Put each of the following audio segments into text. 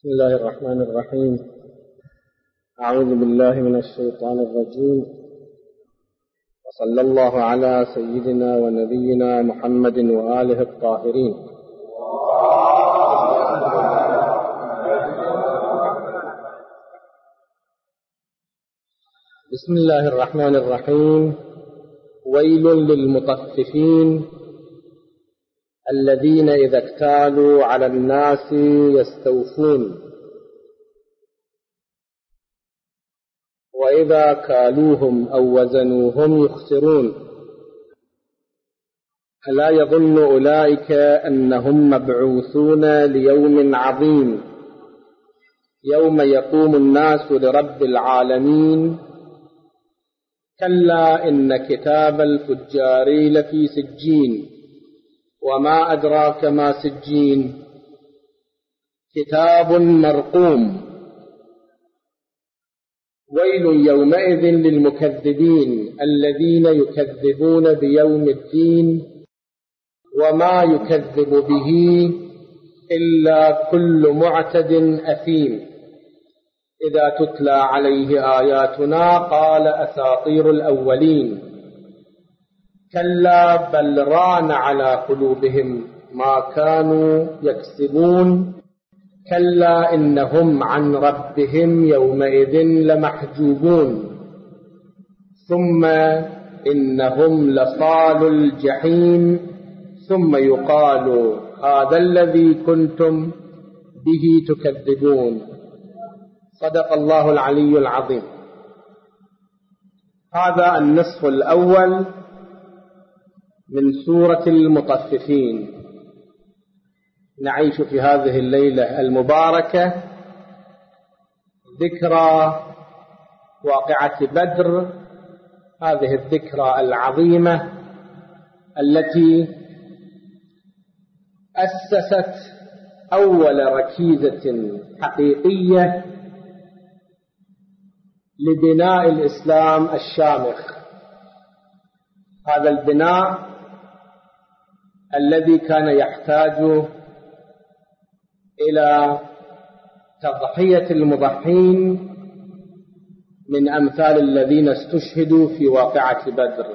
بسم الله الرحمن الرحيم. أعوذ بالله من الشيطان الرجيم، وصلى الله على سيدنا ونبينا محمد وآله الطاهرين. بسم الله الرحمن الرحيم. ويل للمطففين الذين إذا اكتالوا على الناس يستوفون وإذا كالوهم أو وزنوهم يخسرون. ألا يظن أولئك أنهم مبعوثون ليوم عظيم يوم يقوم الناس لرب العالمين. كلا إن كتاب الفجار لفي سجين وما أدراك ما سجين كتاب مرقوم. ويل يومئذ للمكذبين الذين يكذبون بيوم الدين وما يكذب به إلا كل معتد أثيم. إذا تتلى عليه آياتنا قال أساطير الأولين. كلا بل ران على قلوبهم ما كانوا يكسبون. كلا إنهم عن ربهم يومئذ لمحجوبون. ثم إنهم لصال الجحيم ثم يقال هذا الذي كنتم به تكذبون. صدق الله العلي العظيم. هذا النصف الأول من سورة المطففين. نعيش في هذه الليلة المباركة ذكرى واقعة بدر، هذه الذكرى العظيمة التي أسست أول ركيزة حقيقية لبناء الإسلام الشامخ. هذا البناء الذي كان يحتاج إلى تضحية المضحين من أمثال الذين استشهدوا في واقعة بدر.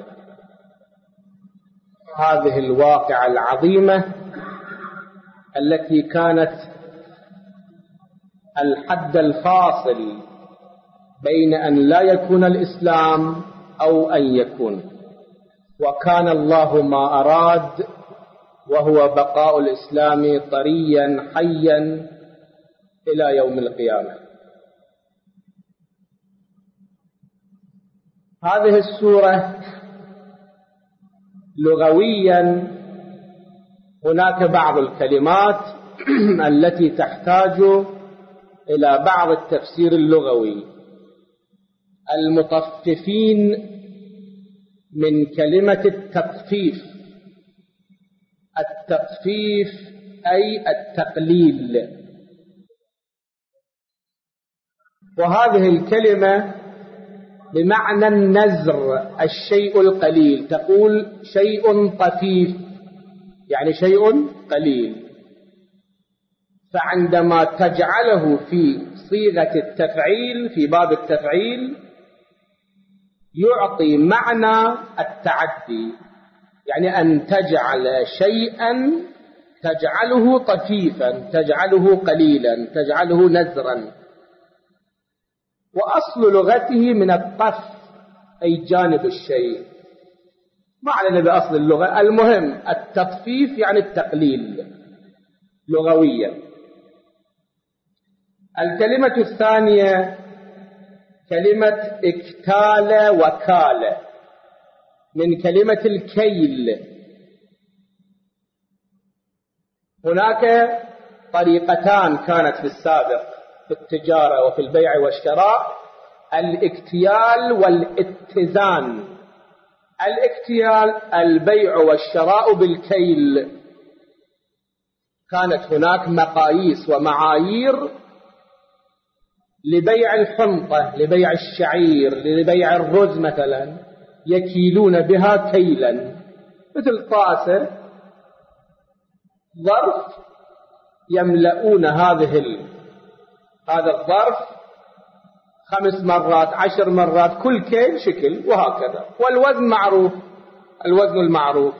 هذه الواقعة العظيمة التي كانت الحد الفاصل بين أن لا يكون الإسلام أو أن يكون، وكان الله ما أراد، وهو بقاء الإسلام طريا حيا إلى يوم القيامة. هذه السورة لغويا هناك بعض الكلمات التي تحتاج إلى بعض التفسير اللغوي. المطففين من كلمة التطفيف. التطفيف أي التقليل، وهذه الكلمة بمعنى النزر، الشيء القليل. تقول شيء طفيف يعني شيء قليل. فعندما تجعله في صيغة التفعيل في باب التفعيل يعطي معنى التعدي، يعني أن تجعل شيئا تجعله طفيفا، تجعله قليلا، تجعله نزرا. وأصل لغته من الطف أي جانب الشيء، ما علينا بأصل اللغة. المهم التطفيف يعني التقليل لغويا. الكلمة الثانية كلمة اكتال وكال، من كلمة الكيل. هناك طريقتان كانت في السابق في التجارة وفي البيع والشراء: الاكتيال والاتزان. الاكتيال البيع والشراء بالكيل. كانت هناك مقاييس ومعايير لبيع الحنطة، لبيع الشعير، لبيع الرز مثلا، يكيلون بها كيلا، مثل طاسة ظرف يملؤون هذه هذا الظرف 5 مرات 10 مرات، كل كيل شكل، وهكذا. والوزن معروف، الوزن المعروف.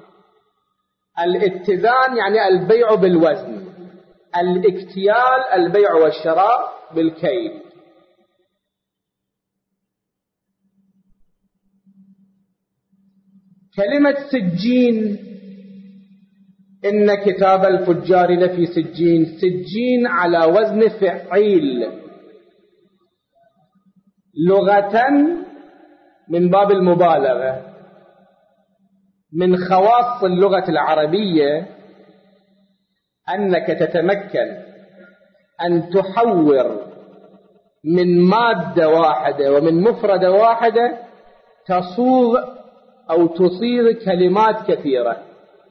الاتزان يعني البيع بالوزن، الاكتيال البيع والشراء بالكيل. كلمة سجين، إن كتاب الفجار لفي سجين، سجين على وزن فعيل، لغة من باب المبالغة. من خواص اللغة العربية أنك تتمكن أن تحور من مادة واحدة ومن مفردة واحدة تصوغ أو تصيغ كلمات كثيرة.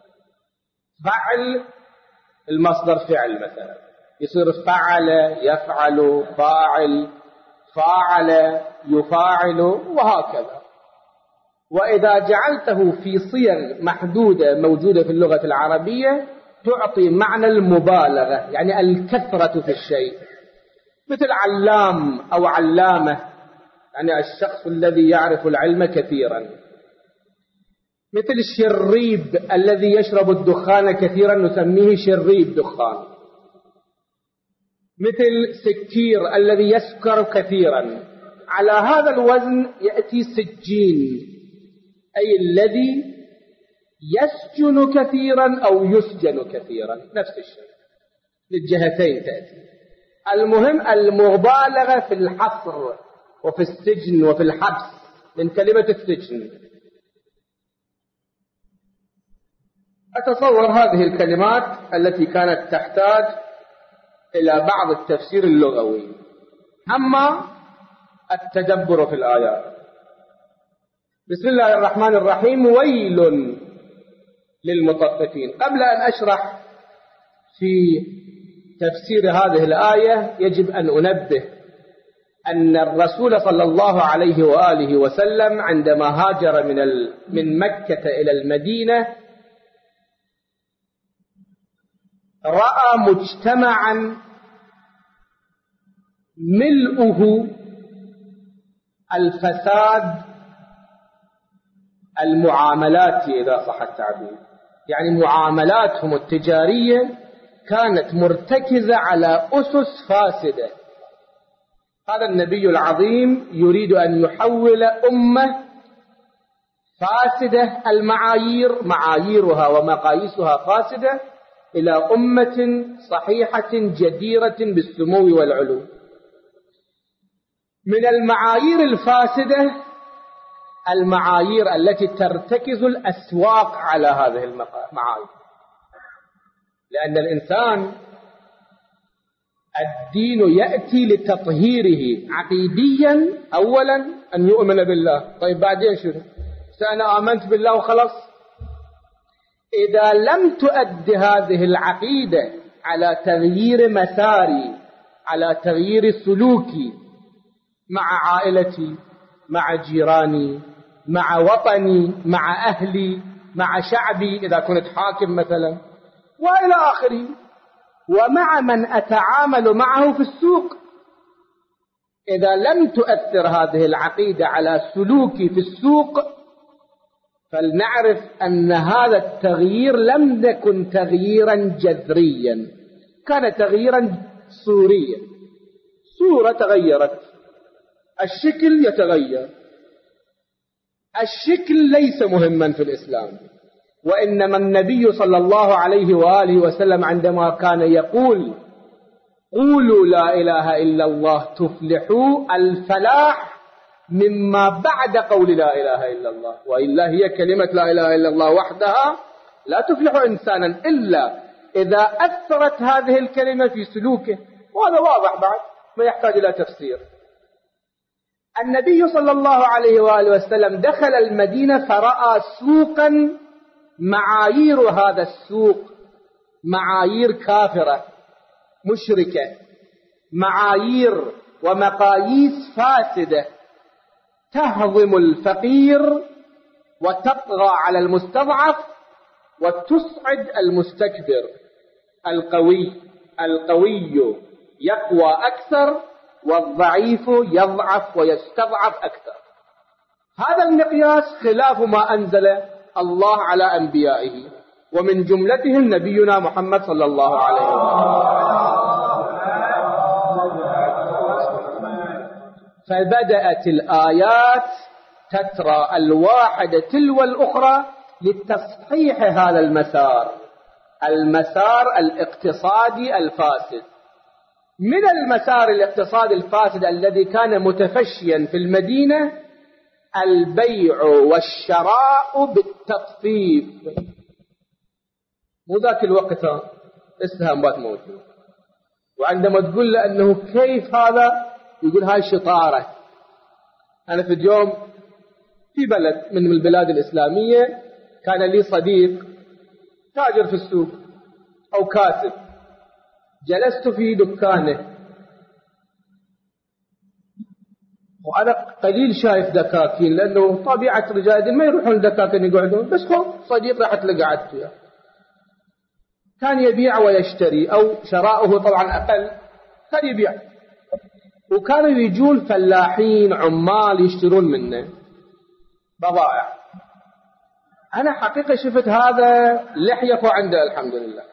فعل المصدر فعل مثلا، يصير فعل يفعل، فاعل فاعل يفاعل، وهكذا. وإذا جعلته في صيغ محدودة موجودة في اللغة العربية تعطي معنى المبالغة، يعني الكثرة في الشيء. مثل علام أو علامة، يعني الشخص الذي يعرف العلم كثيرا. مثل الشريب الذي يشرب الدخان كثيرا نسميه شريب دخان. مثل سكير الذي يسكر كثيرا. على هذا الوزن يأتي سجين، أي الذي يسجن كثيرا أو يسجن كثيرا، نفس الشيء، للجهتين تأتي. المهم المبالغة في الحصر وفي السجن وفي الحبس، من كلمة السجن. أتصور هذه الكلمات التي كانت تحتاج إلى بعض التفسير اللغوي. أما التدبر في الآيات. بسم الله الرحمن الرحيم. ويل للمطففين. قبل أن أشرح في تفسير هذه الآية يجب أن أنبه أن الرسول صلى الله عليه وآله وسلم عندما هاجر من مكة إلى المدينة رأى مجتمعا ملؤه الفساد المعاملاتي إذا صح التعبير، يعني معاملاتهم التجارية كانت مرتكزة على أسس فاسدة. هذا النبي العظيم يريد أن يحول أمة فاسدة المعايير، معاييرها ومقاييسها فاسدة، إلى أمة صحيحة جديرة بالسمو والعلو. من المعايير الفاسدة المعايير التي ترتكز الأسواق على هذه المعايير، لأن الإنسان الدين يأتي لتطهيره عقيديا. أولا أن يؤمن بالله، طيب بعدين شنو؟ أنا آمنت بالله وخلص. إذا لم تؤد هذه العقيدة على تغيير مساري، على تغيير سلوكي مع عائلتي، مع جيراني، مع وطني، مع أهلي، مع شعبي إذا كنت حاكم مثلا، وإلى آخره، ومع من أتعامل معه في السوق، إذا لم تؤثر هذه العقيدة على سلوكي في السوق، فلنعرف أن هذا التغيير لم يكن تغييرا جذريا، كان تغييرا صوريا. صورة تغيرت، الشكل يتغير. الشكل ليس مهما في الإسلام، وإنما النبي صلى الله عليه وآله وسلم عندما كان يقول قولوا لا إله إلا الله تفلحوا، الفلاح مما بعد قول لا إله إلا الله، وإلا هي كلمة لا إله إلا الله وحدها لا تفلح إنسانا إلا إذا أثرت هذه الكلمة في سلوكه، وهذا واضح بعد ما يحتاج إلى تفسير. النبي صلى الله عليه وآله وسلم دخل المدينة فرأى سوقا معايير هذا السوق معايير كافرة مشركة، معايير ومقاييس فاسدة تهضم الفقير وتطغى على المستضعف وتصعد المستكبر. القوي يقوى أكثر والضعيف يضعف ويستضعف أكثر. هذا المقياس خلاف ما أنزل الله على أنبيائه، ومن جملتهم نبينا محمد صلى الله عليه وسلم. فبدأت الآيات تترى الواحدة تلو الأخرى لتصحيح هذا المسار الاقتصادي الفاسد. من المسار الاقتصادي الفاسد الذي كان متفشيا في المدينة البيع والشراء بالتطفيف. مو ذاك الوقت السهامات موجود، وعندما تقول له أنه كيف هذا يقول هاي شطارة. أنا في اليوم في بلد من البلاد الإسلامية كان لي صديق تاجر في السوق أو كاتب، جلست في دكانه وأنا قليل شايف دكاكين، لأنه طبيعة رجال ما يروحون دكاكين يقعدون، بس هو صديق راحت لقعدت وياه. كان يبيع ويشتري، أو شراؤه طبعا أقل، كان يبيع، وكانوا يجون فلاحين عمال يشترون منه بضائع. أنا حقيقة شفت هذا لحية عنده الحمد لله،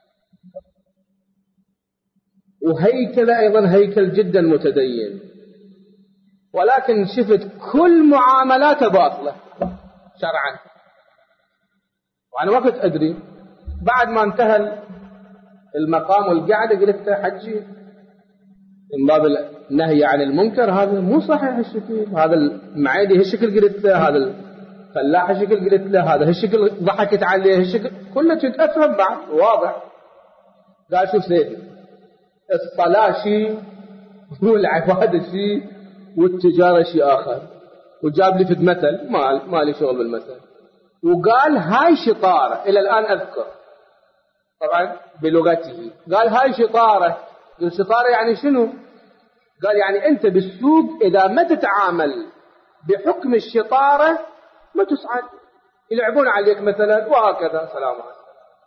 وهيكل أيضا هيكل جدا متدين، ولكن شفت كل معاملاته باطلة شرعا. وأنا وقت أدري بعد ما انتهى المقام والقعدة قلت حجي من باب النهي عن المنكر، هذا مو صحيح الشكل، هذا المعيدي هالشكل قلت له، هذا الفلاح هالشكل قلت له، هذا هالشكل ضحكت عليه هالشكل، كله كنت أفهم بعد واضح. قال شوف سيدي، الصلاة شيء والعبادة شيء والتجارة شيء آخر، وجاب لي في مثل ما لي شغل بالمثل، وقال هاي شطارة. إلى الآن أذكر طبعا بلغته، قال هاي شطارة. الشطارة يعني شنو؟ قال يعني أنت بالسوق إذا ما تتعامل بحكم الشطارة ما تسعد، يلعبون عليك مثلا وهكذا. سلام عليكم.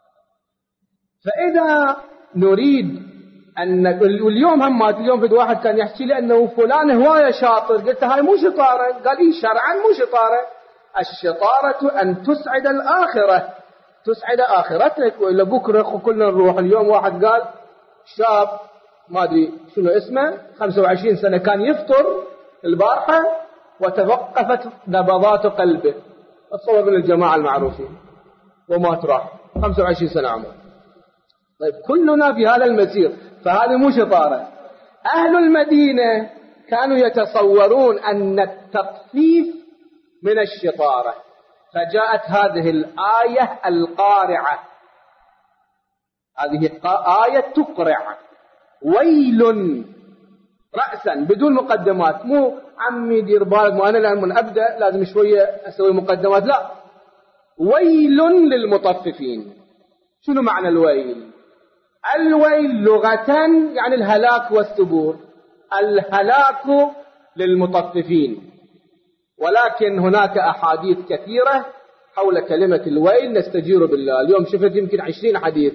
فإذا نريد أن اليوم في واحد كان يحكي لي أنه فلان هواية شاطر، قلت هاي مو شطارة. قال إيه شرعا مو شطارة، الشطارة أن تسعد الآخرة، تسعد آخرتك، وإلا بكرة كلنا نروح. اليوم واحد قال شاب ما أدري شنو اسمه 25 سنة كان يفطر البارحة وتوقفت نبضات قلبه، أتصور من الجماعة المعروفين، وما راح 25 سنة عمره. طيب كلنا في هذا المسير، فهذه مو شطارة. أهل المدينة كانوا يتصورون أن التطفيف من الشطارة، فجاءت هذه الآية القارعة، هذه آية تقرع، ويل رأسا بدون مقدمات. مو عمي دير بالك، وأنا لما أبدأ لازم شوية أسوي مقدمات، لا، ويل للمطففين. شنو معنى الويل؟ الويل لغة يعني الهلاك والثبور، الهلاك للمطففين. ولكن هناك أحاديث كثيرة حول كلمة الويل، نستجير بالله. اليوم شفت يمكن 20 حديث.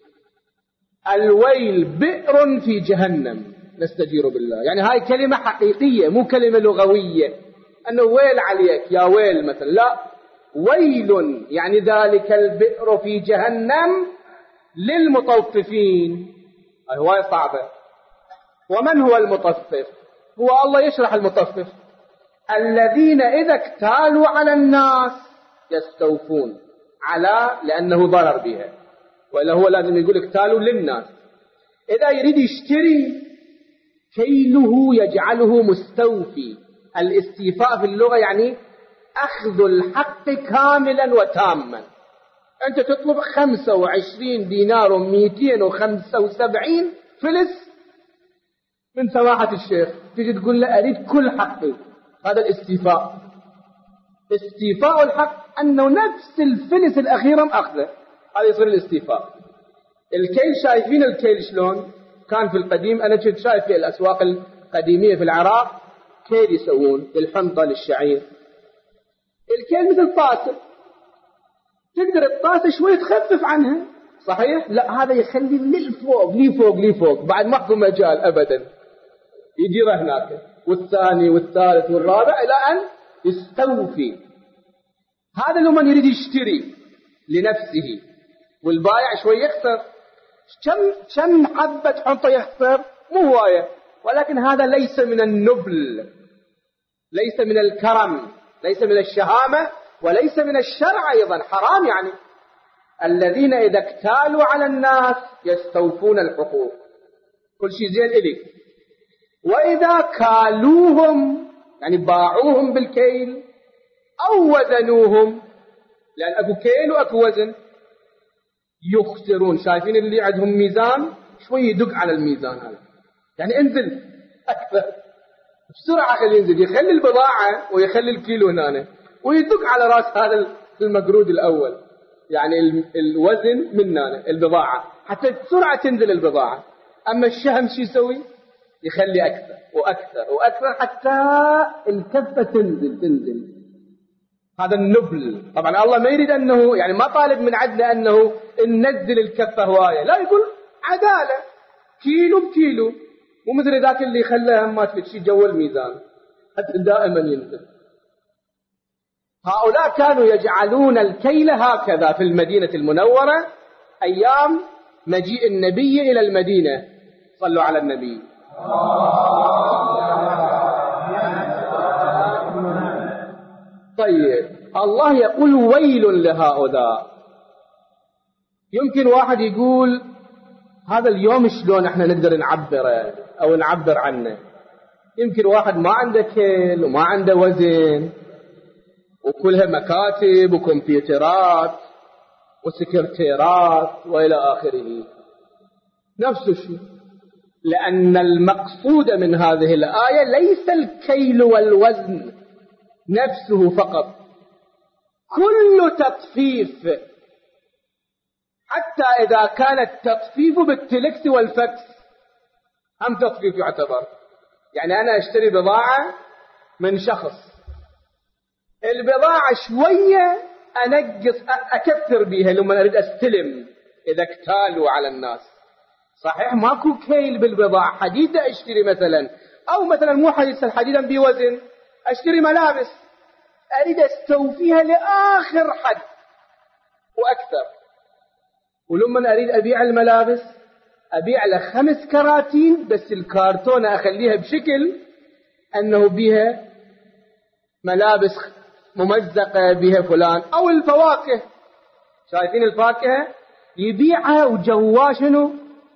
الويل بئر في جهنم، نستجير بالله. يعني هاي كلمة حقيقية مو كلمة لغوية، أنه ويل عليك يا ويل مثلا، لا، ويل يعني ذلك البئر في جهنم للمطففين. هواية صعبة. ومن هو المطفف؟ هو الله يشرح المطفف: الذين إذا اكتالوا على الناس يستوفون، على لأنه ضرر بها، وإلا هو لازم يقول اكتالوا للناس. إذا يريد يشتري كيله يجعله مستوفي. الاستيفاء في اللغة يعني أخذ الحق كاملا وتاما. أنت تطلب 25 دينار و275 فلس من سماحة الشيخ، تجي تقول له أريد كل حقي. هذا الاستيفاء. استيفاء الحق أنه نفس الفلس الأخيرة مأخذه، هذا يصير الاستيفاء. الكيل، شايفين الكيل شلون كان في القديم؟ أنا كنت شايف في الأسواق القديمية في العراق كيل يسوون للحنطة للشعير. الكيل مثل طاسة، تقدر الطاسة شوي تخفف عنها صحيح؟ لا، هذا يخلي لي فوق بعد ما اكو مجال أبدا، يديره هناك، والثاني والثالث والرابع إلى أن يستوفي. هذا لو من يريد يشتري لنفسه، والبائع شوي يخسر، كم حبة حنطة يخسر؟ مو هواية، ولكن هذا ليس من النبل، ليس من الكرم، ليس من الشهامة، وليس من الشرع أيضا، حرام يعني. الذين إذا اكتالوا على الناس يستوفون الحقوق، كل شيء زين إلي. وإذا كالوهم يعني باعوهم بالكيل أو وزنوهم، لأن أكو كيل وأكو وزن، يخسرون. شايفين اللي عندهم ميزان شوي يدق على الميزان هذا، يعني انزل أكثر بسرعة، خلي ينزل، يخلي البضاعة ويخلي الكيلو هنا، ويدق على رأس هذا المقرود الأول، يعني الوزن من هنا البضاعة، حتى بسرعة تنزل البضاعة. أما الشهم شو يسوي؟ يخلي أكثر وأكثر وأكثر حتى الكفة تنزل. هذا النبل. طبعا الله ما يريد أنه، يعني ما طالب من عدنا أنه ننزل الكفة هواية، لا، يقول عدالة، كيلو بكيلو، ومثل ذاك اللي خلاها ما تفتشي جو الميزان حتى دائما ينزل. هؤلاء كانوا يجعلون الكيل هكذا في المدينة المنورة أيام مجيء النبي إلى المدينة. صلوا على النبي. طيب، الله يقول ويل لهؤلاء. يمكن واحد يقول هذا اليوم شلون احنا نقدر نعبره او نعبر عنه؟ يمكن واحد ما عنده كيل وما عنده وزن، وكلها مكاتب وكمبيوترات وسكرتيرات والى اخره، نفس الشيء. لأن المقصود من هذه الآية ليس الكيل والوزن نفسه فقط، كل تطفيف، حتى إذا كان التطفيف بالتلكس والفكس هم تطفيف يعتبر. يعني أنا أشتري بضاعة من شخص، البضاعة شوية أنقص أكثر بيها لما أريد أستلم، إذا اكتالوا على الناس. صحيح ماكو كيل بالبضاعة، حديدة أشتري مثلا، أو مثلا مو حديدة، حديدا بوزن، أشتري ملابس أريد أستوفيها لآخر حد وأكثر، ولما أريد أبيع الملابس أبيع له 5 كراتين، بس الكارتونة أخليها بشكل أنه بها ملابس ممزقة بها فلان. أو الفواكه، شايفين الفاكهة يبيعها وجوا شنو؟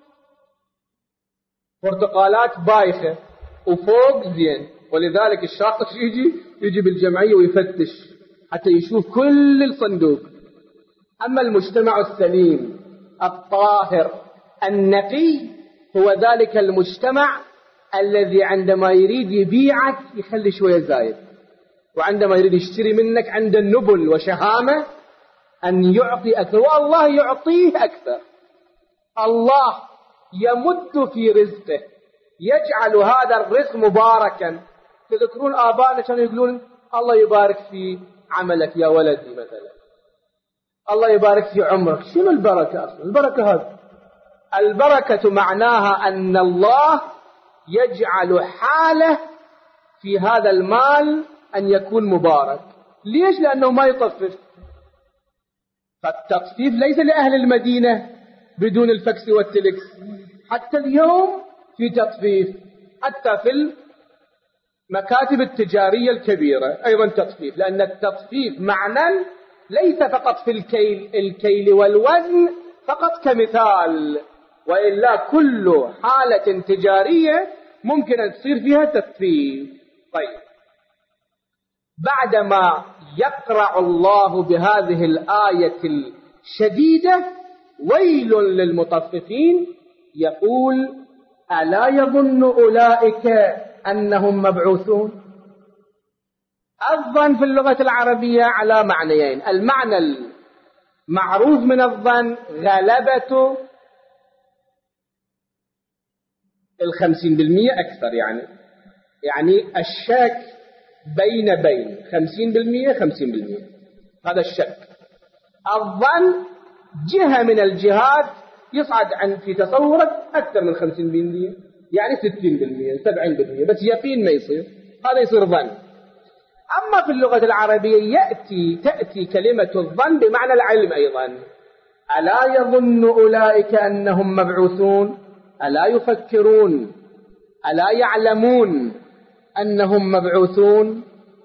برتقالات بايخة وفوق زين، ولذلك الشاطر يجي بالجمعية ويفتش حتى يشوف كل الصندوق. أما المجتمع السليم الطاهر النقي هو ذلك المجتمع الذي عندما يريد يبيعك يخلي شوية زايد، وعندما يريد يشتري منك عند النبل وشهامة أن يعطي أكثر، والله يعطيه أكثر. الله يمد في رزقه، يجعل هذا الرزق مباركا. تذكرون آبائنا كانوا يقولون الله يبارك في عملك يا ولدي مثلا، الله يبارك في عمرك. شنو البركة أصلا؟ البركة هذا، البركة معناها أن الله يجعل حاله في هذا المال أن يكون مبارك. ليش؟ لأنه ما يطفف. فالتطفيف ليس لأهل المدينة بدون الفكس والتلكس، حتى اليوم في تطفيف، حتى في المكاتب التجارية الكبيرة أيضا تطفيف، لأن التطفيف معنى ليس فقط في الكيل والوزن فقط كمثال، وإلا كل حالة تجارية ممكن أن تصير فيها تطفيف. طيب، بعدما يقرع الله بهذه الآية الشديدة ويل للمطففين، يقول ألا يظن أولئك أنهم مبعوثون؟ الظن في اللغة العربية على معنيين. المعنى المعروف من الظن غلبة 50% أكثر، يعني الشك بين 50% 50%، هذا الشك. الظن جهة من الجهات يصعد عن في تصورك أكثر من 50%، يعني 60%، 70%، بس يقين ما يصير، هذا يصير ظن. أما في اللغة العربية تأتي كلمة الظن بمعنى العلم أيضا. ألا يظن أولئك أنهم مبعوثون؟ ألا يفكرون؟ ألا يعلمون أنهم مبعوثون؟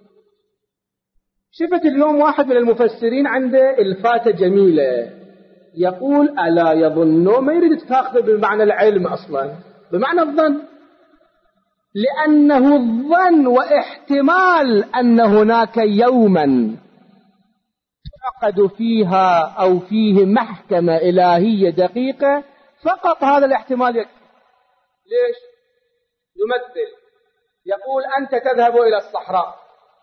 شفت اليوم واحد من المفسرين عنده الفاتة جميلة، يقول ألا يظنون، ما يريد تاخذه بمعنى العلم أصلا، بمعنى الظن، لأنه الظن واحتمال أن هناك يوما تعقد فيها أو فيه محكمة إلهية دقيقة، فقط هذا الاحتمال يكفي. ليش؟ يمثل، يقول أنت تذهب إلى الصحراء،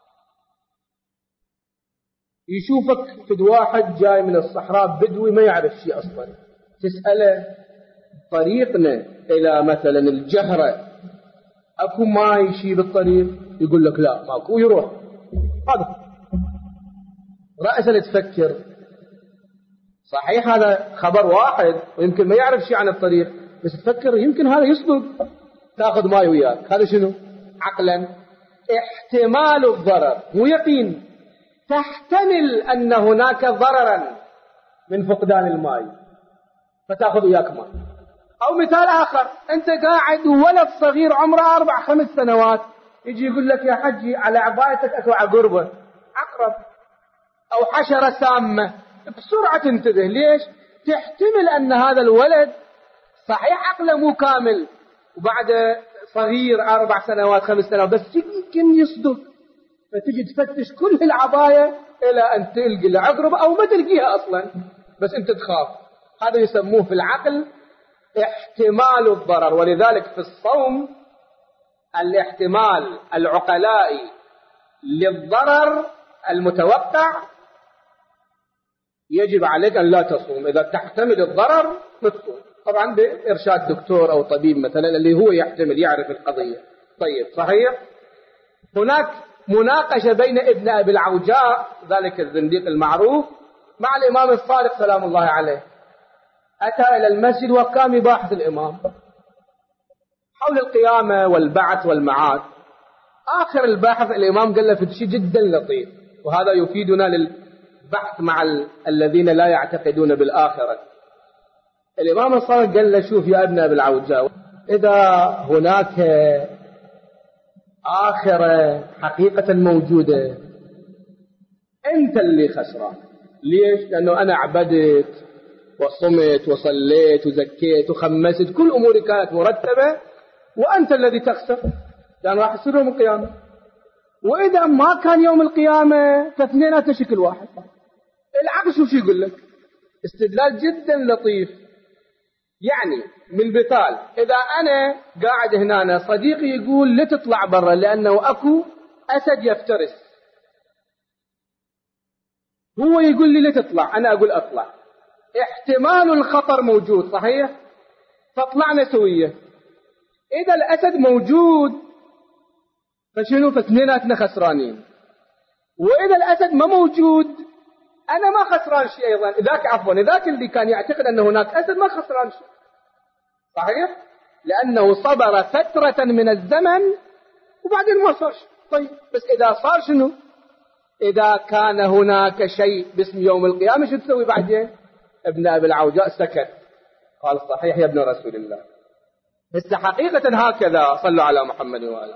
يشوفك فد واحد جاي من الصحراء بدوي ما يعرف شيء أصلا، تسأله طريقنا إلى مثلا الجهرة أكو ماي شيء بالطريق؟ يقول لك لا ماكو، يروح. هذا رأسا تفكر صحيح هذا خبر واحد ويمكن ما يعرف شيء عن الطريق، بس تفكر يمكن هذا يصدق، تاخذ ماي وياك. هذا شنو؟ عقلا احتمال الضرر، مو يقين. تحتمل أن هناك ضررا من فقدان الماء فتأخذ وياك ماء. أو مثال آخر، أنت قاعد وولد صغير عمره 4-5 سنوات يجي يقول لك يا حجي على عبايتك أكو عقربة، عقرب أو حشرة سامة، بسرعة تنتبه. ليش؟ تحتمل أن هذا الولد صحيح عقله مو كامل وبعد صغير 4 سنوات 5 سنوات، بس يمكن يصدق، فتجي تفتش كل العباية إلى أن تلقي العقرب أو ما تلقيها أصلا، بس أنت تخاف. هذا يسموه في العقل احتمال الضرر. ولذلك في الصوم الاحتمال العقلائي للضرر المتوقع يجب عليك أن لا تصوم. إذا تحتمل الضرر تصوم، طبعا بإرشاد دكتور أو طبيب مثلا اللي هو يحتمل يعرف القضية. طيب صحيح. هناك مناقشة بين ابن أبي العوجاء ذلك الزنديق المعروف مع الإمام الصادق سلام الله عليه. أتى إلى المسجد وقام يباحث الإمام حول القيامة والبعث والمعاد. آخر البحث الإمام قال له في شيء جدا لطيف، وهذا يفيدنا للبحث مع الذين لا يعتقدون بالآخرة. الإمام الصادق قال له شوف يا ابن أبي العوجاء، إذا هناك آخرة حقيقة موجودة أنت اللي خسران. ليش؟ لأنه أنا عبدت وصمت وصليت وزكيت وخمست، كل أموري كانت مرتبة، وأنت الذي تخسر لأن راح يصير يوم القيامة. وإذا ما كان يوم القيامة فاثنيناتنا شكل واحد. العقل شو يقول لك؟ استدلال جدا لطيف. يعني من مثال، إذا أنا قاعد هنا صديقي يقول لا تطلع برا لأنه أكو أسد يفترس، هو يقول لي لا تطلع، أنا أقول أطلع، احتمال الخطر موجود صحيح، فطلعنا سوية. إذا الأسد موجود فشنو؟ فاثنيناتنا خسرانين. وإذا الأسد ما موجود أنا ما خسران شيء أيضا. ذاك اللي كان يعتقد أن هناك أسد ما خسران شيء صحيح، لأنه صبر فترة من الزمن وبعدين ما صار شيء. طيب بس إذا صار شنو؟ إذا كان هناك شيء باسم يوم القيامة شو تسوي بعدين؟ ابن أبي العوجاء سكت، قال صحيح يا ابن رسول الله. بس حقيقة هكذا. صلوا على محمد وآله.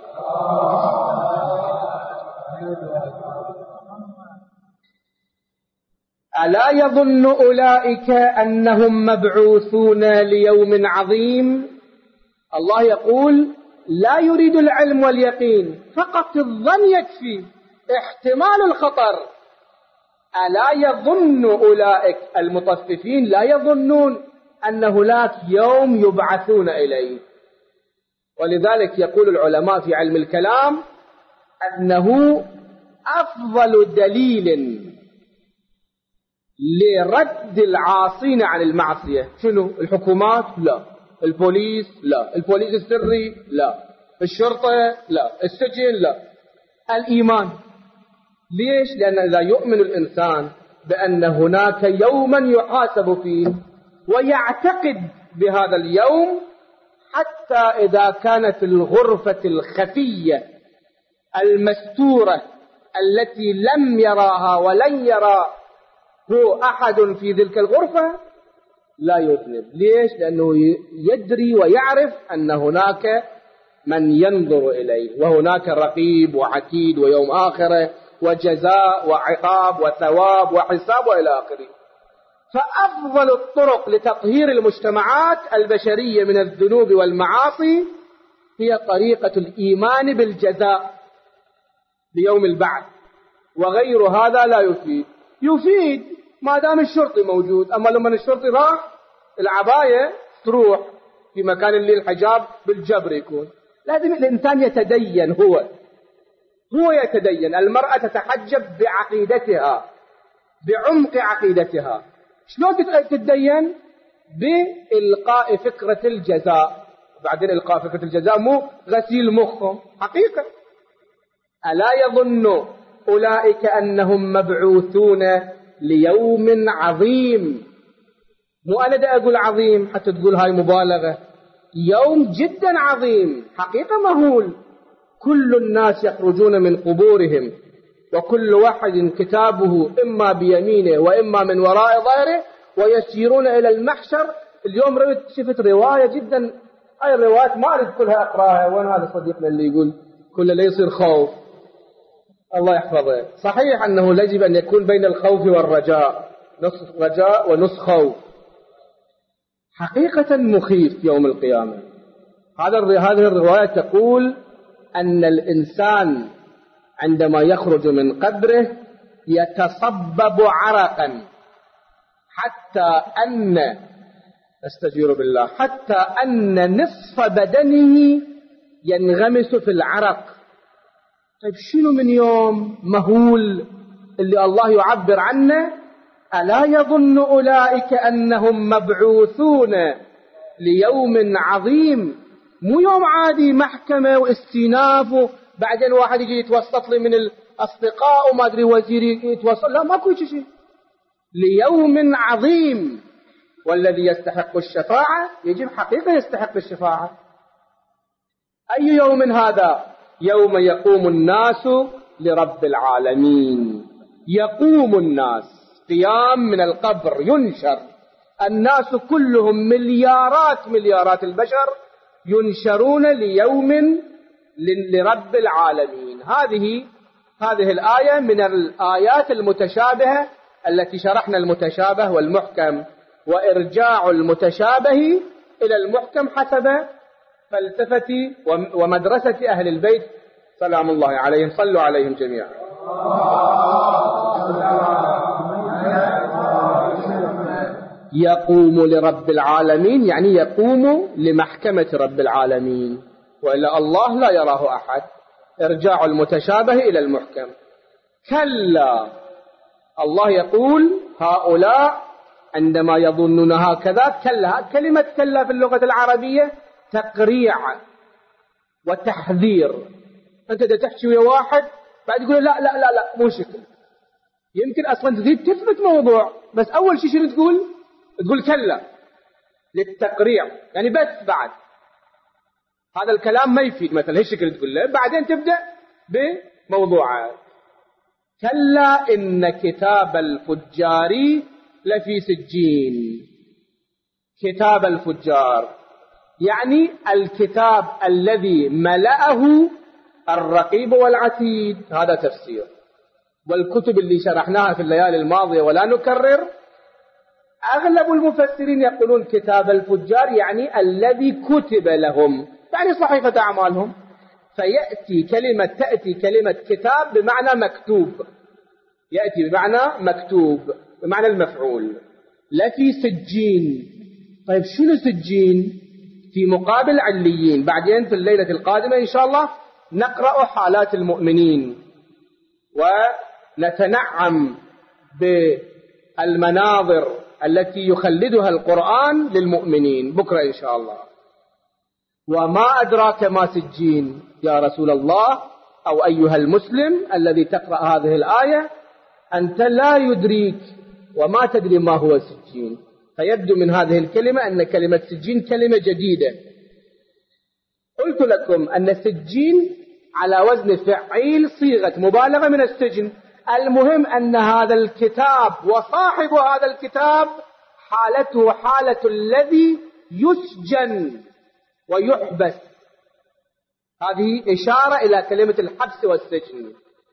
ألا يظن أولئك أنهم مبعوثون ليوم عظيم؟ الله يقول لا يريد العلم واليقين، فقط الظن يكفي، احتمال الخطر. ألا يظن أولئك المطففين لا يظنون أن هناك يوم يبعثون إليه. ولذلك يقول العلماء في علم الكلام أنه أفضل دليل لرد العاصين عن المعصية شنو؟ الحكومات؟ لا. البوليس؟ لا. البوليس السري؟ لا. الشرطة؟ لا. السجن؟ لا. الإيمان. ليش؟ لأن إذا يؤمن الإنسان بأن هناك يوما يحاسب فيه، ويعتقد بهذا اليوم حتى إذا كانت الغرفة الخفية المستورة التي لم يراها ولن يرى هو أحد في تلك الغرفة لا يذنب. ليش؟ لأنه يدري ويعرف أن هناك من ينظر إليه، وهناك رقيب وعتيد ويوم آخرة وجزاء وعقاب وثواب وحساب وإلى آخره. فأفضل الطرق لتطهير المجتمعات البشرية من الذنوب والمعاصي هي طريقة الإيمان بالجزاء بيوم البعث، وغير هذا لا يفيد ما دام الشرطي موجود. أما لما الشرطي راح العباية تروح في مكان اللي الحجاب بالجبر يكون. لازم الإنسان يتدين، هو يتدين. المرأة تتحجب بعقيدتها، بعمق عقيدتها. شلون تتدين؟ بإلقاء فكرة الجزاء. وبعدين إلقاء فكرة الجزاء مو غسيل مخهم، حقيقة. ألا يظن أولئك أنهم مبعوثون ليوم عظيم؟ مو أنا دا أقول عظيم حتى تقول هاي مبالغة، يوم جدا عظيم، حقيقة مهول. كل الناس يخرجون من قبورهم وكل واحد كتابه إما بيمينه وإما من وراء ظهره ويسيرون إلى المحشر. اليوم شفت رواية جدا، هاي الروايات ما أريد كلها أقراها. وين هذا صديقنا اللي يقول كل لا يصير خوف؟ الله يحفظه. صحيح أنه يجب أن يكون بين الخوف والرجاء، نصف رجاء ونصف خوف. حقيقة مخيف يوم القيامة. هذه الرواية تقول أن الإنسان عندما يخرج من قبره يتصبب عرقا حتى أن نصف بدنه ينغمس في العرق. طيب شنو من يوم مهول اللي الله يعبر عنه؟ ألا يظن أولئك أنهم مبعوثون ليوم عظيم؟ مو يوم عادي محكمة واستئناف بعدين واحد يجي يتوسط لي من الأصدقاء وما أدري وزير يتوسط، لا ماكو شيء. ليوم عظيم، والذي يستحق الشفاعة يجب حقيقة يستحق الشفاعة. أي يوم هذا؟ يوم يقوم الناس لرب العالمين. يقوم الناس قيام من القبر، ينشر الناس كلهم، مليارات البشر ينشرون ليوم لرب العالمين. هذه الآية من الآيات المتشابهة التي شرحنا المتشابه والمحكم، وإرجاع المتشابه إلى المحكم حسب فلسفة ومدرسة أهل البيت سلام الله عليهم. صلوا عليهم جميعا. يقوم لرب العالمين يعني يقوم لمحكمة رب العالمين، وإلا الله لا يراه أحد. إرجاع المتشابه إلى المحكم. كلا، الله يقول هؤلاء عندما يظنون هكذا. كلا، كلمة كلا في اللغة العربية تقريع وتحذير. أنت تحكي ويا واحد بعد يقول لا لا لا لا مو شكل، يمكن أصلا تريد تثبت موضوع، بس أول شيء شنو تقول كلا للتقريع، يعني بس بعد هذا الكلام ما يفيد، مثلا هالشكل تقول له، بعدين تبدأ بموضوعات. كلا إن كتاب الفجار لفي سجين. كتاب الفجار يعني الكتاب الذي ملأه الرقيب والعتيد، هذا تفسير. والكتب اللي شرحناها في الليالي الماضية ولا نكرر، أغلب المفسرين يقولون كتاب الفجار يعني الذي كتب لهم، يعني صحيفة أعمالهم. تأتي كلمة كتاب بمعنى مكتوب، يأتي بمعنى مكتوب بمعنى المفعول. لفي سجين. طيب شنو سجين؟ في مقابل عليين. بعدين في الليلة القادمة إن شاء الله نقرأ حالات المؤمنين ونتنعم بالمناظر التي يخلدها القرآن للمؤمنين بكرة إن شاء الله. وما أدراك ما سجين يا رسول الله أو أيها المسلم الذي تقرأ هذه الآية؟ أنت لا يدريك وما تدري ما هو سجين. فيبدو من هذه الكلمة أن كلمة سجين كلمة جديدة. قلت لكم أن سجين على وزن فعيل، صيغة مبالغة من السجن. المهم أن هذا الكتاب وصاحب هذا الكتاب حالته حالة الذي يسجن ويحبس. هذه إشارة إلى كلمة الحبس والسجن.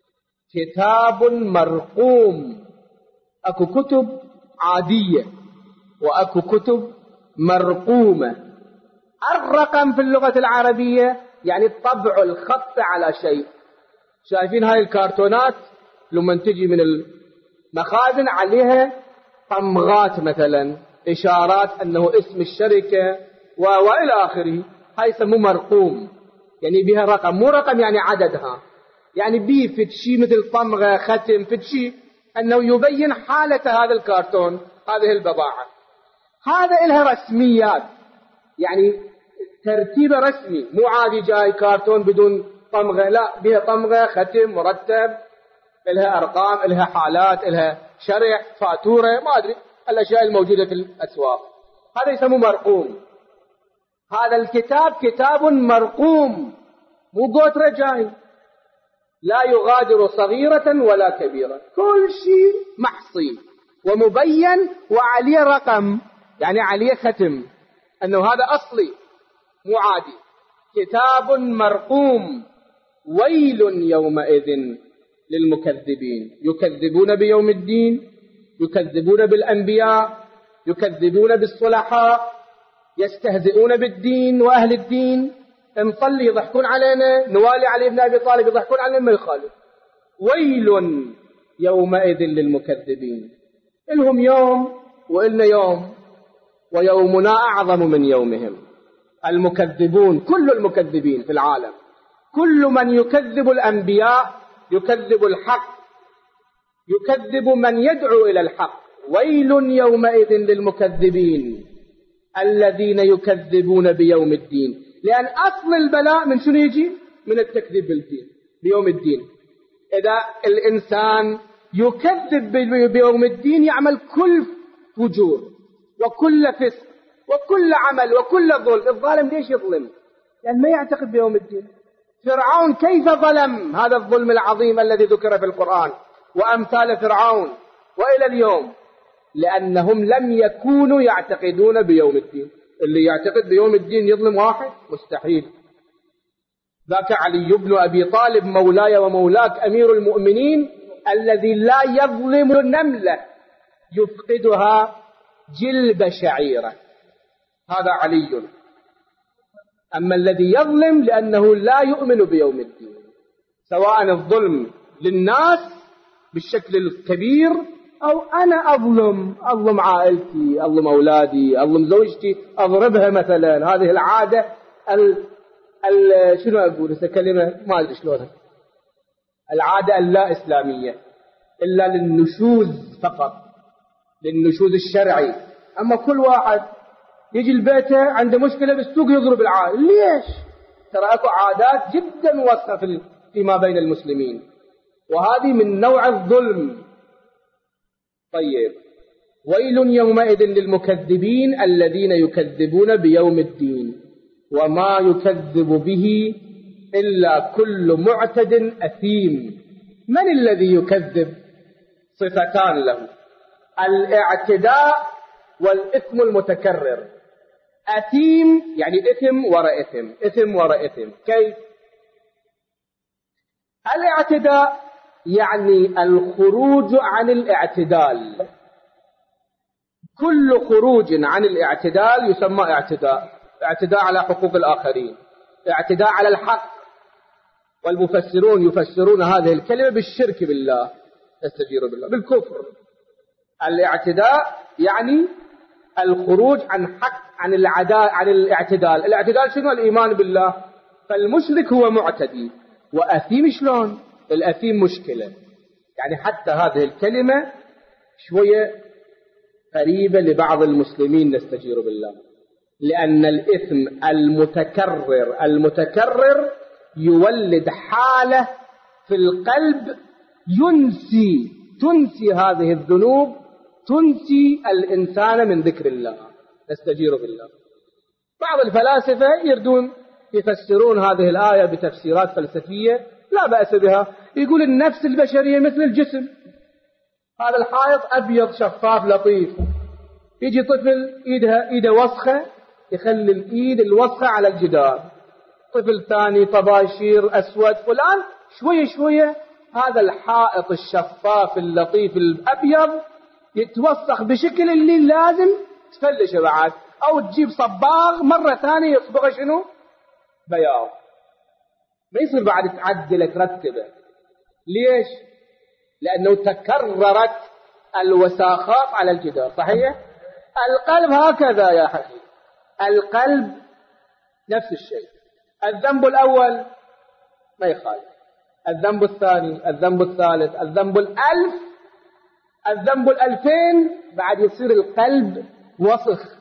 كتاب مرقوم. أكو كتب عادية وأكو كتب مرقومة. الرقم في اللغة العربية يعني الطبع، الخط على شيء. شايفين هاي الكارتونات لما تجي من المخازن عليها طمغات مثلا، إشارات أنه اسم الشركة وإلى آخره. هاي يسموه مرقوم، يعني بها رقم، مو رقم يعني عددها، يعني بيه فتشي مثل طمغة ختم فتشي أنه يبين حالة هذا الكارتون، هذه البضاعة. هذا إلها رسميات، يعني ترتيب رسمي، مو عادي جاي كارتون بدون طمغة، لا، بها طمغة ختم مرتب، إلها أرقام، إلها حالات، إلها شرح، فاتورة، ما أدري الأشياء الموجودة في الأسواق. هذا يسموه مرقوم. هذا الكتاب كتاب مرقوم، مو قطرة جاي، لا يغادر صغيرة ولا كبيرة، كل شيء محصي ومبين وعليه رقم، يعني عليه ختم أنه هذا أصلي مو عادي. كتاب مرقوم. ويل يومئذ للمكذبين. يكذبون بيوم الدين، يكذبون بالأنبياء، يكذبون بالصلحاء، يستهزئون بالدين وأهل الدين. نصلي يضحكون علينا، نوالي علي بن أبي طالب يضحكون علينا، ما يخالف. ويل يومئذ للمكذبين. إلهم يوم وإلنا يوم، ويومنا أعظم من يومهم. المكذبون، كل المكذبين في العالم، كل من يكذب الأنبياء، يكذب الحق، يكذب من يدعو إلى الحق. ويل يومئذ للمكذبين الذين يكذبون بيوم الدين. لأن أصل البلاء من شنو يجي؟ من التكذيب بالدين، بيوم الدين. إذا الإنسان يكذب بيوم الدين يعمل كل فجور وكل فسق وكل عمل وكل ظلم. الظالم ليش يظلم؟ لأن ما يعتقد بيوم الدين. فرعون كيف ظلم هذا الظلم العظيم الذي ذكر في القرآن وأمثال فرعون وإلى اليوم؟ لأنهم لم يكونوا يعتقدون بيوم الدين. اللي يعتقد بيوم الدين يظلم واحد؟ مستحيل. ذاك علي بن أبي طالب مولاي ومولاك أمير المؤمنين الذي لا يظلم نملة يفقدها جلب شعيرة، هذا علي. أما الذي يظلم لأنه لا يؤمن بيوم الدين، سواء الظلم للناس بالشكل الكبير أو أنا أظلم عائلتي، أظلم أولادي، أظلم زوجتي، أضربها مثلا. هذه العادة شنو أقول كلمة ما أدري شلونها، العادة اللا إسلامية، إلا للنشوذ فقط، للنشوذ الشرعي. أما كل واحد يجي البيت عنده مشكلة بالسوق يضرب العائل، ليش؟ ترى أكو عادات جدا وسخة فيما بين المسلمين، وهذه من نوع الظلم. طيب، ويل يومئذ للمكذبين الذين يكذبون بيوم الدين وما يكذب به إلا كل معتد أثيم. من الذي يكذب؟ صفتان له: الاعتداء والإثم المتكرر. أثيم يعني إثم وراء إثم، إثم وراء إثم. كيف؟ الاعتداء يعني الخروج عن الاعتدال. كل خروج عن الاعتدال يسمى اعتداء. اعتداء على حقوق الآخرين، اعتداء على الحق. والمفسرون يفسرون هذه الكلمة بالشرك بالله، استجير بالله، بالكفر. الاعتداء يعني الخروج عن حق، عن الاعتدال. الاعتدال شنو؟ الإيمان بالله. فالمشرك هو معتدي. وأثيم شلون؟ الأثيم مشكلة. يعني حتى هذه الكلمة شوية قريبة لبعض المسلمين، نستجير بالله، لأن الإثم المتكرر يولد حالة في القلب ينسي تنسي هذه الذنوب، تنسي الإنسان من ذكر الله. نستجير بالله. بعض الفلاسفة يردون يفسرون هذه الآية بتفسيرات فلسفية لا بأس بها. يقول النفس البشرية مثل الجسم، هذا الحائط أبيض شفاف لطيف، يجي طفل إيده وسخة يخلي الإيد الوسخة على الجدار، طفل ثاني طباشير أسود، فلان شوية شوية هذا الحائط الشفاف اللطيف الأبيض يتوسخ بشكل اللي لازم تفلشه بعد، أو تجيب صباغ مرة ثانية يصبغه شنو؟ بياض. ما يصير بعد تعدله ترتبه. ليش؟ لأنه تكررت الوساخات على الجدار. صحيح؟ القلب هكذا يا حبيبي، القلب نفس الشيء. الذنب الأول ما يخالف، الذنب الثاني، الذنب الثالث، الذنب الألف، الذنب الألفين، بعد يصير القلب وسخ.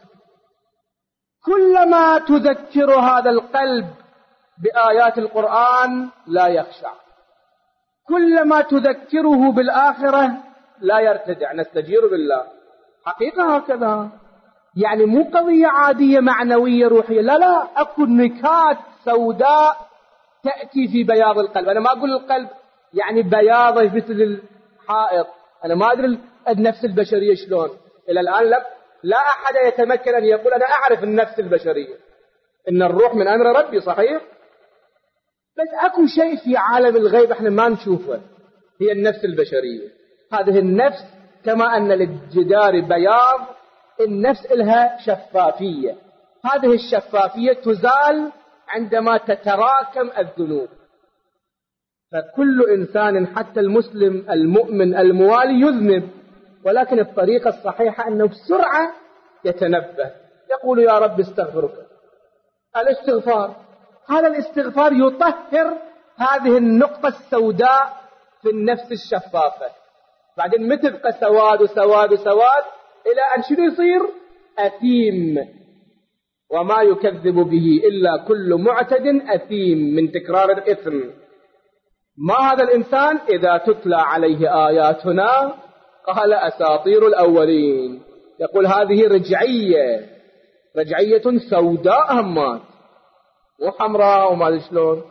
كلما تذكر هذا القلب بآيات القرآن لا يخشع، كلما تذكره بالآخرة لا يرتدع. نستجير بالله. حقيقة هكذا، يعني مو قضية عادية معنوية روحية، لا، أكو نكات سوداء تأتي في بياض القلب. أنا ما أقول القلب يعني بياضه مثل الحائط، أنا ما أدري النفس البشرية شلون إلى الآن. لا أحد يتمكن أن يقول أنا أعرف النفس البشرية، إن الروح من أمر ربي. صحيح؟ بس أكو شيء في عالم الغيب احنا ما نشوفه، هي النفس البشرية. هذه النفس كما أن للجدار بياض، النفس لها شفافية. هذه الشفافية تزال عندما تتراكم الذنوب. فكل إنسان حتى المسلم المؤمن الموالي يذنب، ولكن الطريقة الصحيحة أنه بسرعة يتنبه، يقول يا رب استغفرك. الاستغفار، هذا الاستغفار يطهر هذه النقطة السوداء في النفس الشفافة. بعدين ما تبقى سواد وسواد وسواد إلى أن شنو يصير؟ أثيم. وما يكذب به إلا كل معتد أثيم، من تكرار الإثم. ما هذا الإنسان إذا تتلى عليه آياتنا قال أساطير الأولين. يقول هذه رجعية سوداء همات، مو حمراء وما أدري شلون.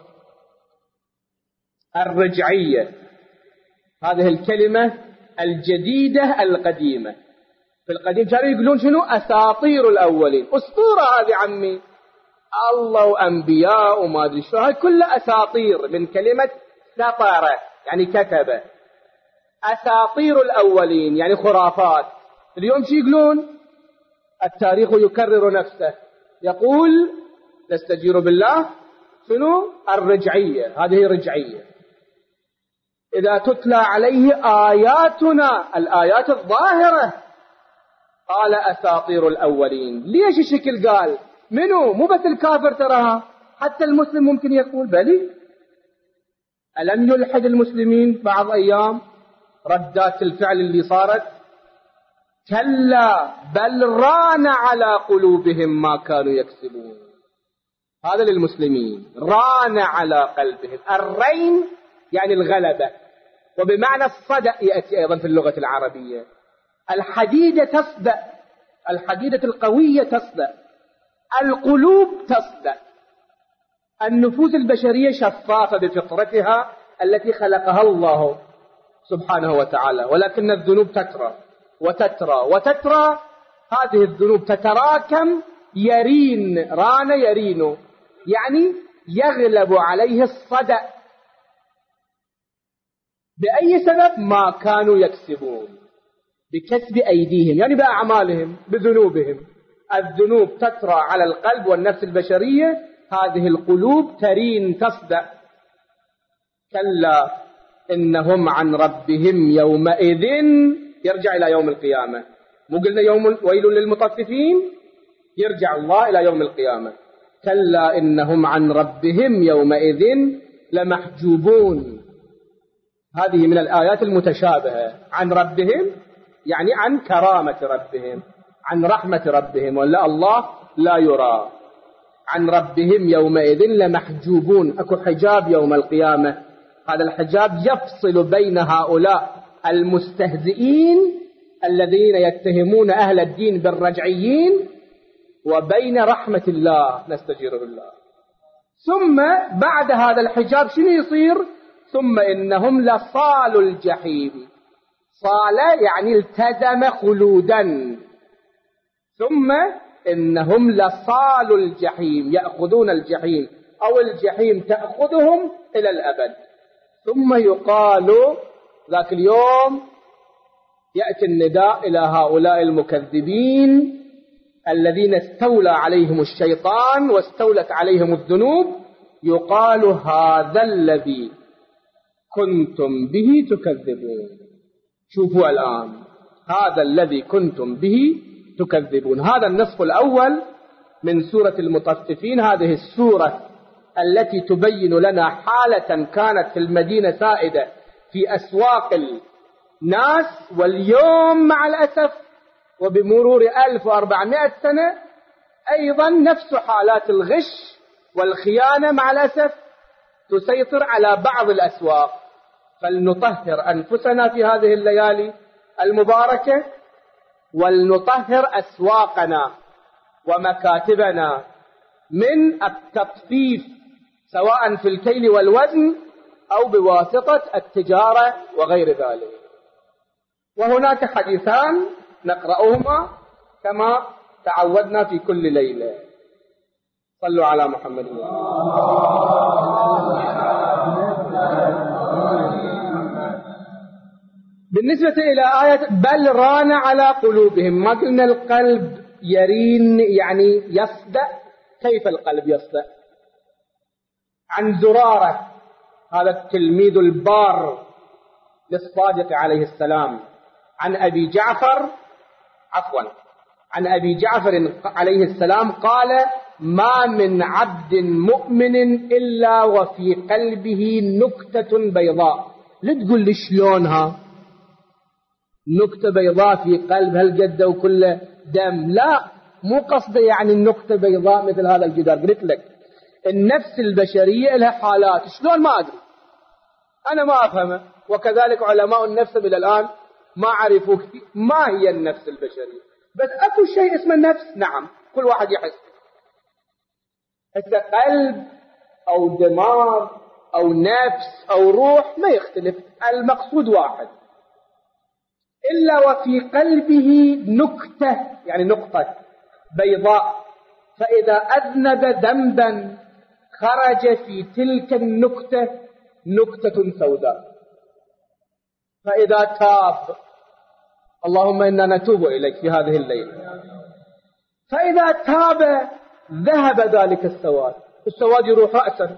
الرجعية هذه الكلمة الجديدة القديمة. في القديم كانوا يقولون شنو؟ أساطير الأولين، أسطورة هذه عمي، الله وأنبياء وما أدري شلون، هاي كلها أساطير من كلمة سطر يعني كتب. أساطير الأولين يعني خرافات. اليوم شو يقولون؟ التاريخ يكرر نفسه. يقول نستجير بالله شنو؟ الرجعية، هذه رجعية. إذا تتلى عليه آياتنا، الآيات الظاهرة، قال أساطير الأولين. ليش الشكل قال؟ منو؟ مو بس الكافر تراها، حتى المسلم ممكن يقول بلي. ألم يلحد المسلمين بعض أيام ردات الفعل اللي صارت؟ كلا بل ران على قلوبهم ما كانوا يكسبون. هذا للمسلمين، ران على قلبهم. الرين يعني الغلبة، وبمعنى الصدأ يأتي أيضا في اللغة العربية. الحديدة تصدأ، الحديدة القوية تصدأ، القلوب تصدأ. النفوس البشرية شفافة بفطرتها التي خلقها الله سبحانه وتعالى، ولكن الذنوب تترى وتترى وتترى. هذه الذنوب تتراكم. يرين، ران يرين، يعني يغلب عليه الصدأ. بأي سبب؟ ما كانوا يكسبون، بكسب أيديهم، يعني بأعمالهم، بذنوبهم. الذنوب تترى على القلب والنفس البشرية، هذه القلوب ترين تصدأ. كلا إنهم عن ربهم يومئذ، يرجع إلى يوم القيامة. مو قلنا يوم ويل للمطففين؟ يرجع الله إلى يوم القيامة. كلا إنهم عن ربهم يومئذ لمحجوبون. هذه من الآيات المتشابهة. عن ربهم يعني عن كرامة ربهم، عن رحمة ربهم، ولا الله لا يرى. عن ربهم يومئذ لمحجوبون، أكو حجاب يوم القيامة. هذا الحجاب يفصل بين هؤلاء المستهزئين الذين يتهمون أهل الدين بالرجعيين وبين رحمة الله نستجير بالله. ثم بعد هذا الحجاب شنو يصير؟ ثم إنهم لصالوا الجحيم. صال يعني التزم خلودا. ثم إنهم لصالوا الجحيم، يأخذون الجحيم أو الجحيم تأخذهم إلى الأبد. ثم يقال ذاك اليوم يأتي النداء إلى هؤلاء المكذبين الذين استولى عليهم الشيطان واستولت عليهم الذنوب، يقال هذا الذي كنتم به تكذبون. شوفوا الآن، هذا الذي كنتم به تكذبون. هذا النصف الأول من سورة المطففين، هذه السورة التي تبين لنا حالة كانت في المدينة سائدة في أسواق الناس، واليوم مع الأسف وبمرور 1400 سنة أيضا نفس حالات الغش والخيانة مع الأسف تسيطر على بعض الأسواق. فلنطهر أنفسنا في هذه الليالي المباركة، ولنطهر أسواقنا ومكاتبنا من التطفيف سواء في الكيل والوزن أو بواسطة التجارة وغير ذلك. وهناك حديثان نقرأهما كما تعودنا في كل ليلة. صلوا على محمد. بالنسبة إلى آية بل ران على قلوبهم، ما قلنا القلب يرين يعني يصدأ. كيف القلب يصدأ؟ عن زرارة، هذا التلميذ البار للصادق عليه السلام، عن أبي جعفر عليه السلام قال: ما من عبد مؤمن إلا وفي قلبه نكتة بيضاء. لا تقول لي شلونها نكتة بيضاء في قلب هالجدة وكله دم، لا، مو قصده يعني النكتة بيضاء مثل هذا الجدار. قلت لك النفس البشرية لها حالات، شلون ما أدري، أنا ما أفهمه، وكذلك علماء النفس إلى الآن ما عرفوا ما هي النفس البشرية، بس أكو شيء اسمه النفس. نعم، كل واحد يحس. قلب أو دماغ أو نفس أو روح ما يختلف، المقصود واحد. إلا وفي قلبه نكتة يعني نقطة بيضاء، فإذا أذنب ذنبا خرج في تلك النكتة نكتة سوداء، فإذا تاب، اللهم إنا نتوب إليك في هذه الليلة، فإذا تاب ذهب ذلك السواد يروح رأسا.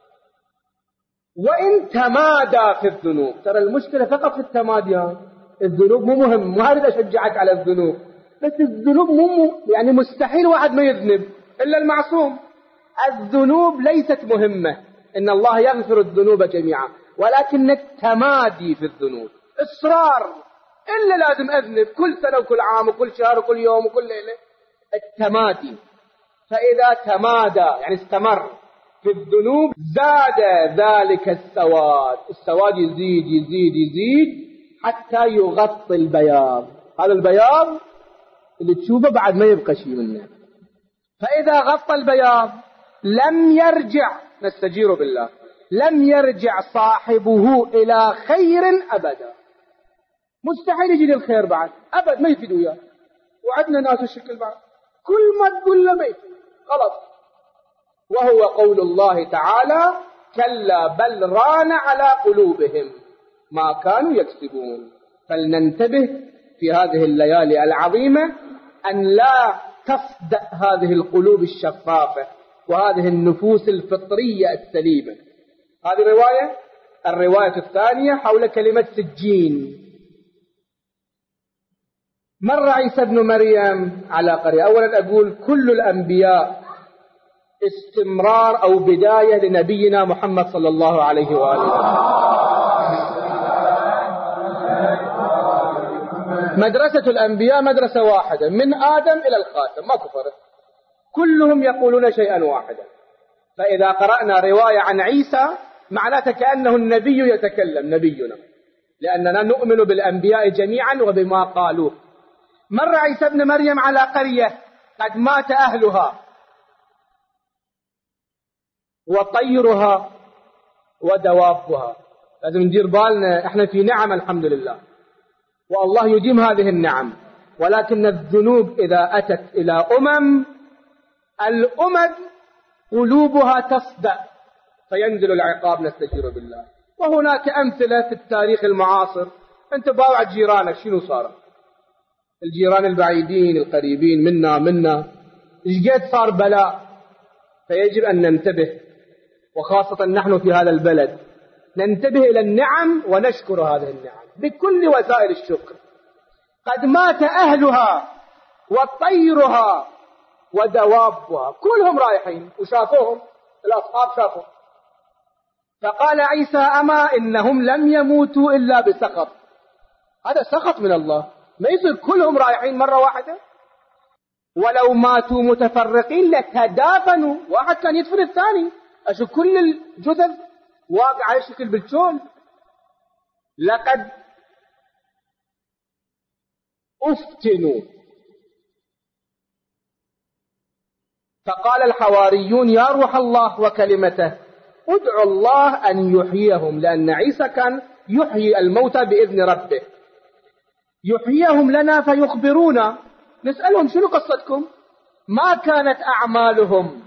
وإن تمادى في الذنوب، ترى المشكلة فقط في التمادي، الذنوب مو مهم، ما أريد أشجعك على الذنوب، بس الذنوب يعني مستحيل واحد ما يذنب إلا المعصوم. الذنوب ليست مهمة، إن الله يغفر الذنوب جميعا، ولكن التمادي في الذنوب، إصرار، إلا لازم أذنب كل سنة وكل عام وكل شهر وكل يوم وكل ليلة، التمادي. فإذا تمادى يعني استمر في الذنوب زاد ذلك السواد يزيد يزيد يزيد حتى يغطي البياض. هذا البياض اللي تشوفه بعد ما يبقى شيء منه. فإذا غطى البياض لم يرجع، نستجير بالله، لم يرجع صاحبه إلى خير أبدا. مستحيل يجي للخير بعد أبد، ما يفيد وياه. وعدنا ناس الشكل بعد كل ما تقول له ما يفيد، خلاص. وهو قول الله تعالى: كلا بل ران على قلوبهم ما كانوا يكسبون. فلننتبه في هذه الليالي العظيمة أن لا تصدأ هذه القلوب الشفافة وهذه النفوس الفطرية السليمة. هذه رواية. الرواية الثانية حول كلمة سجين. مر عيسى ابن مريم على قرية. أولا أقول كل الأنبياء استمرار أو بداية لنبينا محمد صلى الله عليه وآله وسلم. مدرسة الأنبياء مدرسة واحدة من آدم إلى الخاتم، ما كفرت، كلهم يقولون شيئا واحدا. فإذا قرأنا رواية عن عيسى معناته كأنه النبي يتكلم، نبينا لأننا نؤمن بالأنبياء جميعا وبما قالوه. مر عيسى ابن مريم على قرية قد مات أهلها وطيرها ودوابها. لازم ندير بالنا، احنا في نعم الحمد لله، والله يديم هذه النعم، ولكن الذنوب إذا أتت إلى الأمم قلوبها تصدأ فينزل العقاب، نستجير بالله. وهناك أمثلة في التاريخ المعاصر. أنت باوعد جيرانك شنو صار؟ الجيران البعيدين القريبين منا إيش صار بلاء. فيجب أن ننتبه، وخاصة نحن في هذا البلد ننتبه إلى النعم ونشكر هذه النعم بكل وسائل الشكر. قد مات أهلها وطيرها ودوابها، كلهم رايحين وشافوهم، الأصحاب شافوا. فقال عيسى أما إنهم لم يموتوا إلا بسخط. هذا سخط من الله، ما يصير كلهم رايحين مرة واحدة. ولو ماتوا متفرقين لتدافنوا، واحد كان يدفن الثاني. أشوف كل الجثث واقعة يشكل بالشول. لقد افتنوا. فقال الحواريون يا روح الله وكلمته ادعوا الله أن يحييهم، لأن عيسى كان يحيي الموتى بإذن ربه. يحييهم لنا فيخبرونا. نسألهم شنو قصتكم؟ ما كانت أعمالهم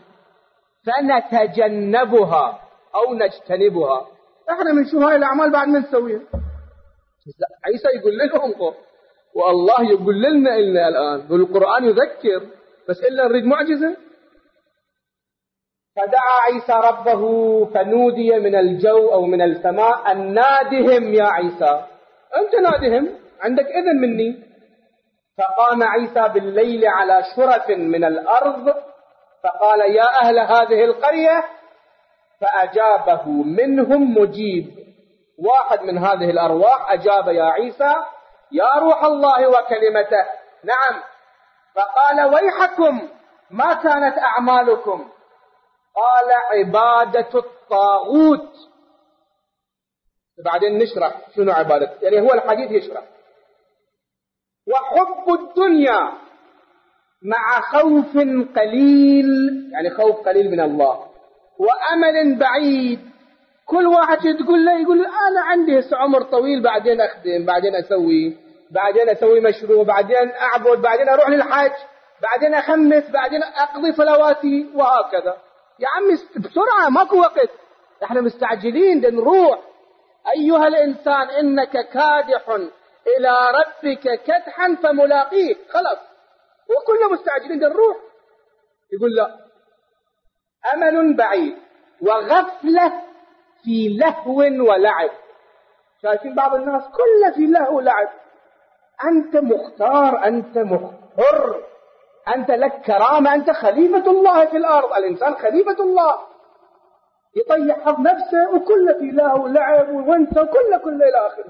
فنتجنبها أو نجتنبها. احنا من شو هاي الأعمال بعد ما نسويها؟ عيسى يقول لهم والله يقول لنا إلا الآن، والقرآن يذكر، بس إلا نريد معجزة. فدعا عيسى ربه فنودي من الجو أو من السماء أن نادهم يا عيسى. أنت نادهم، عندك إذن مني. فقام عيسى بالليل على شرف من الأرض فقال يا أهل هذه القرية، فأجابه منهم مجيب، واحد من هذه الأرواح أجاب يا عيسى يا روح الله وكلمته نعم. فقال ويحكم ما كانت أعمالكم؟ قال عبادة الطاغوت. بعدين نشرح شنو عبادة، يعني هو الحديث يشرح. وحب الدنيا مع خوف قليل، يعني خوف قليل من الله، وأمل بعيد. كل واحد تقول له يقول أنا عندي عمر طويل، بعدين أخدم، بعدين أسوي مشروع، بعدين أعبد، بعدين أروح للحج، بعدين أخمس، بعدين أقضي صلواتي، وهكذا. يا عمي بسرعة، ماكو وقت، احنا مستعجلين نروح. أيها الإنسان إنك كادح إلى ربك كدحا فملاقيه، خلاص وكلنا مستعجلين نروح. يقول لا، أمل بعيد وغفلة في لهو ولعب. شايفين بعض الناس كله في لهو ولعب. أنت مختار، أنت حر، أنت لك كرامة، أنت خليفة الله في الأرض. الإنسان خليفة الله، يطيح حظ نفسه وكله في لهو ولعب وانت وكله إلى آخره.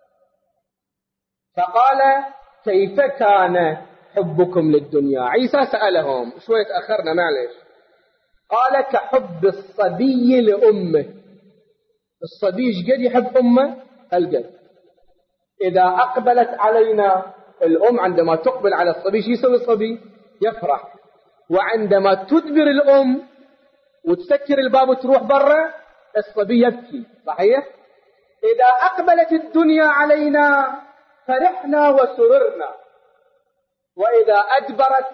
فقال كيف كان حبكم للدنيا؟ عيسى سألهم، شوية أخرنا معلش. قال كحب الصبي لأمه. الصبي قد يحب أمه القد. إذا أقبلت علينا الأم، عندما تقبل على الصبي شو يسوي الصبي؟ يفرح. وعندما تدبر الأم وتسكر الباب وتروح برا، الصبي يبكي. صحيح؟ إذا أقبلت الدنيا علينا فرحنا وسررنا، وإذا أدبرت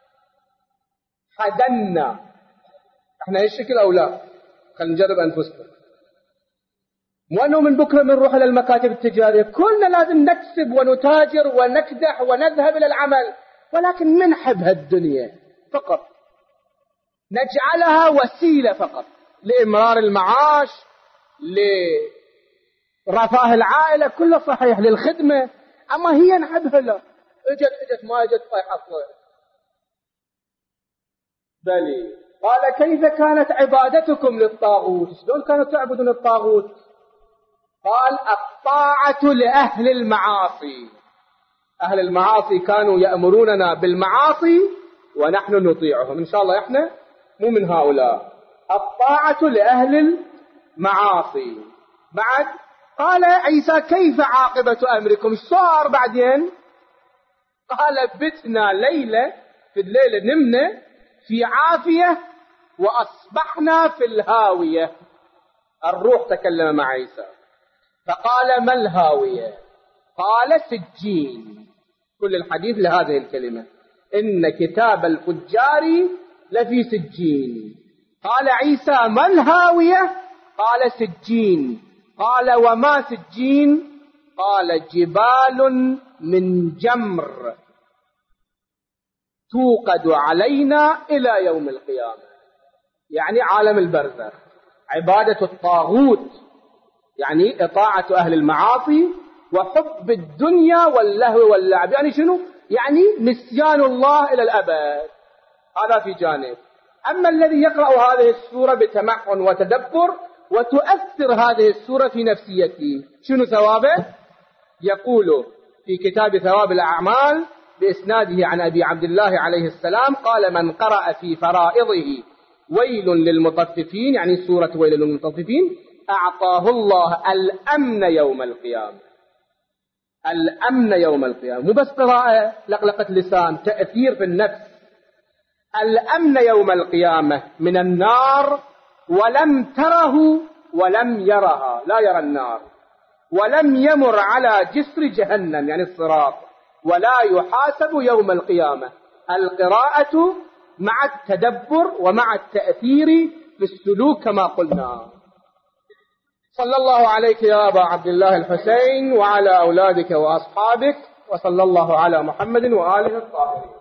حزنا. احنا ايش شكل أو لا؟ خلينا نجرب أنفسنا. وأنه من بكرة بنروح إلى المكاتب التجارية، كلنا لازم نكسب ونتاجر ونكدح ونذهب إلى العمل، ولكن منحب هالدنيا فقط، نجعلها وسيلة فقط لإمرار المعاش، لرفاه العائلة، كله صحيح، للخدمة. أما هي نحبها لا، اجت ما اجت طيحة بلي. قال كيف كانت عبادتكم للطاغوت؟ شلون كانوا تعبدون الطاغوت؟ قال الطاعة لأهل المعاصي. أهل المعاصي كانوا يأمروننا بالمعاصي ونحن نطيعهم. إن شاء الله إحنا مو من هؤلاء. الطاعة لأهل المعاصي. بعد قال عيسى كيف عاقبة أمركم؟ صار بعدين؟ قال بتنا ليلة، في الليلة نمنا في عافية وأصبحنا في الهاوية. الروح تكلم مع عيسى فقال ما الهاوية؟ قال سجين. كل الحديث لهذه الكلمة، إن كتاب الفجار لفي سجين. قال عيسى ما الهاوية؟ قال سجين. قال وما سجين؟ قال جبال من جمر توقد علينا إلى يوم القيامة، يعني عالم البرزخ، عبادة الطاغوت، يعني إطاعة أهل المعاصي وحب الدنيا واللهو واللعب. يعني شنو؟ يعني نسيان الله إلى الأبد. هذا في جانب. أما الذي يقرأ هذه السورة بتمعن وتدبر وتؤثر هذه السورة في نفسيته، شنو ثوابه؟ يقول في كتاب ثواب الأعمال بإسناده عن أبي عبد الله عليه السلام قال من قرأ في فرائضه ويل للمطففين، يعني سورة ويل للمطففين، أعطاه الله الأمن يوم القيامة. الأمن يوم القيامة، مو بس قراءة لقلقة لسان، تأثير في النفس. الأمن يوم القيامة من النار، ولم تره ولم يرها، لا يرى النار، ولم يمر على جسر جهنم يعني الصراط، ولا يحاسب يوم القيامة. القراءة مع التدبر ومع التأثير في السلوك كما قلنا. صلى الله عليك يا أبا عبد الله الحسين وعلى أولادك وأصحابك، وصلى الله على محمد وآله الطاهرين.